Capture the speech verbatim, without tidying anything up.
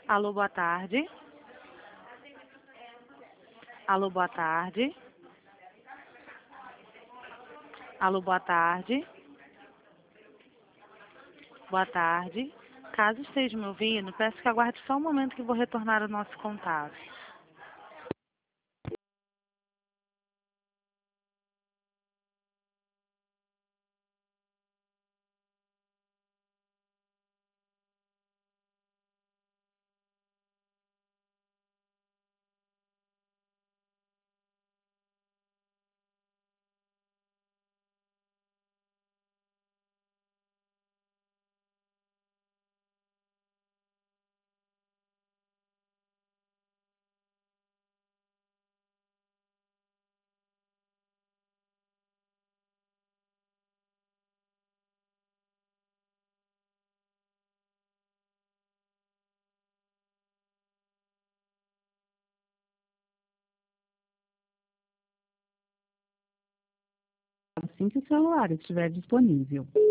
Alô, boa tarde. Alô, boa tarde. Alô, boa tarde. Boa tarde. Caso esteja me ouvindo, peço que aguarde só um momento que vou retornar o nosso contato. Assim que o celular estiver disponível.